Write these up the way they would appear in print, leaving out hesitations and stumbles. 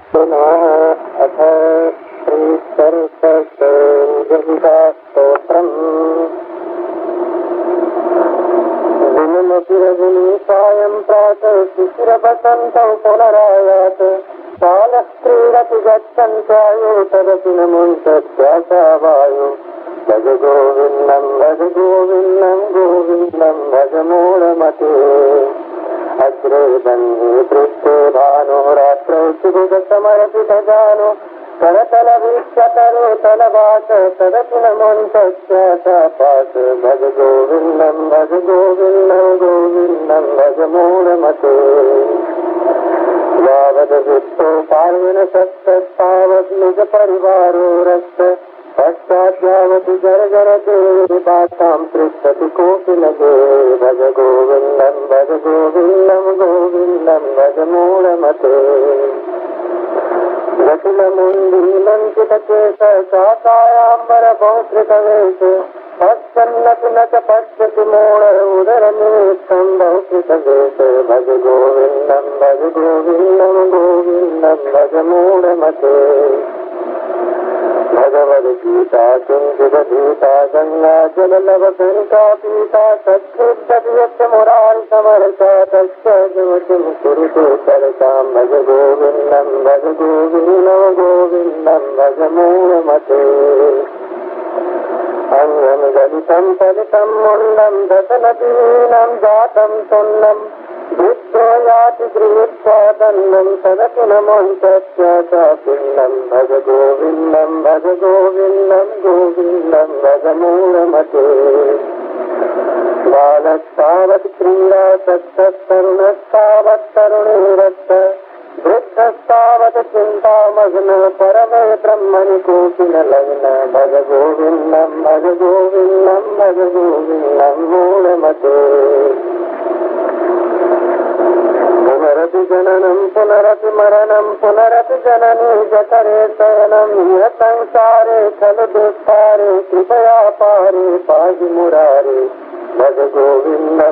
पुनः अथ श्रीसरस्वतीस्तोत्रम् दिनमतिरजनी सायं प्रातः शिशिरवसन्तौ पुनरायात् कालः क्रीडति गच्छन्त्यायो तदपि न मुञ्चत्याशा वायु भज गोविन्दं भज गोविन्दं गोविन्दं भज मूढमते अग्रे बन्धे पृष्ठे भानो रात्रौ सुभुगसमर्पितजानो करतलवीक्षतरो तलवास तदपि न मुञ्चत्याशापास भज गोविन्दं गोविन्दं भज मूढमते यावद् पार्वन सत्तावत् निज परिवारो रक्त पश्चाद्यावत् जर्जरते बाधां पृच्छति कोऽपि न गे भज गोविन्दं गोविन्दं भज मूढमते जटिलमुण्डीलङ्कितकेश चाकायाम्बरबहुकृतवेश पश्यन्नपि न च पश्यति मूढ उदरनिमित्तं बहुकृतवेश भज गोविन्दं गोविन्दं भज मूढमते भगवद्गीता किञ्चिदधीता गङ्गा जललवकनिका पीता तच्छुद्धति मुरारि समरसा तस्य किं कुरुते सरसां भज गोविन्दं गोविन्दं भज मूढमते अङ्गं गलितं फलितं मुण्डं दशनदीनं जातं सुन्नं वृद्धो याति गृहीत्वा दण्डं तदपि न मुञ्चत्याशापिण्डं भज गोविन्दं भज मूढमते बालस्तावत् क्रीडासक्तस्तरुणस्तावत् तरुणीरस्त वृद्धस्तावत् चिन्तामग्न परमे ब्रह्मणि कोऽपि न लग्न भज गोविन्दं मूढमते पुनरपि जननं पुनरपि मरणं पुनरपि जननी जठरे शयनं इह संसारे खलु दुस्तारे कृपया पारे पाहि मुरारे भज गोविन्दं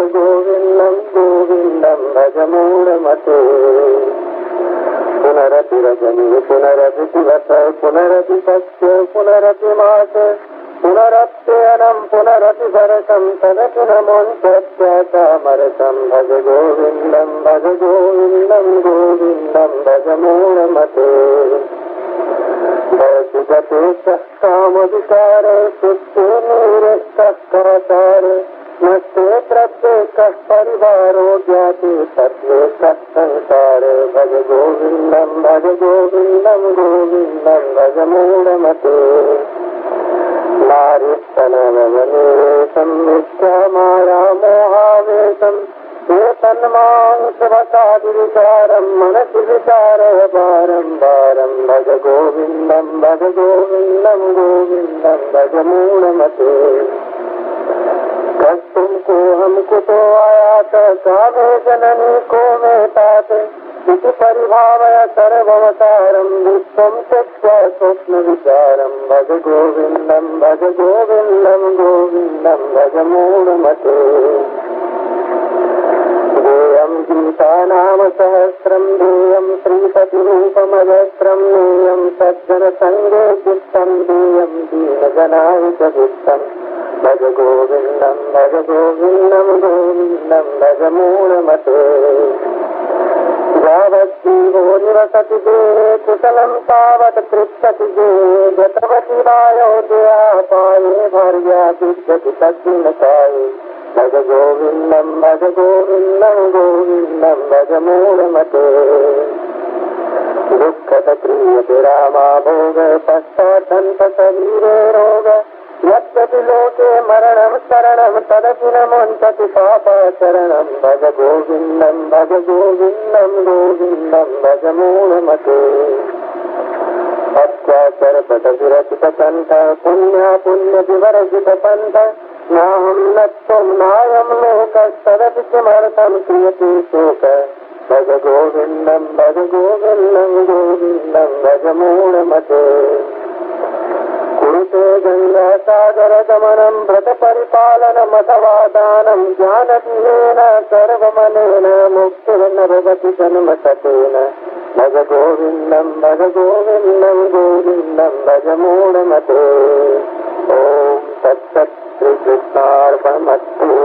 भज मूढमते पुनरपि रजनी पुनरपि दिवस पुनरपि पक्ष पुनरपि मास पुनरप्ययनं पुनरपि वर्षं तदपि न मुञ्चत्याशामरसं भज गोविन्दं भज मूढमते भवति गते सः कामविकारे सुप्ते नीरस्तः काचारे नष्टे द्रव्ये कः परिवारो ज्ञाते तत्त्वे कः संसारे भज गोविन्दं भज मूढमते नारीस्तनवनीवेशं मिथ्यामाया मोहावेशं एतन्मांसवसादिविचारं मनसि विचारय बारं भज गोविन्दं भज मूढमते कस्तुं कोऽहं कुतो आयात कामे जननी को मे तात इति परिभावय सर्वमसारं विश्वं त्यक्त्वा स्वप्नविचारं भज गोविन्दं भज मूढमते देयं गीतानाम सहस्रं देयं श्रीपतिरूपमजस्रं नेयं सज्जनसङ्गे चित्तं देयं दीनजनाय च वित्तं भज गोविन्दं भज मूढमते यावज्जीवो निवसति देहे कुशलं तावत् पृच्छति देहे गतवति वायोदयापाये भार्या विद्यति तद्दिनकाये भज गोविन्दं भज मूढमते दुःखद क्रियते रामा भोग पश्चादन्त शरीरे रोग यद्यपि लोके मरणं शरणं तदपि न मुञ्चति पापाचरणं भज गोविन्दं भज मूढमते अत्याचरपटविरचितपन्थ पुण्यविवर्जितपन्थ नाहं न त्वं नायं लोकस्तदपि किमर्थं क्रियते शोक भज गोविन्दं भज मूढमते कुरुते गङ्गासागरगमनं व्रतपरिपालनमथवा दानं ज्ञानदिहेन सर्वमनेन मुक्तिर्न भवति जन्मशतेन भज गोविंदम गोविंदम भज मूढ़मते। ओम तत्सत् श्री कृष्णार्पणमस्तु।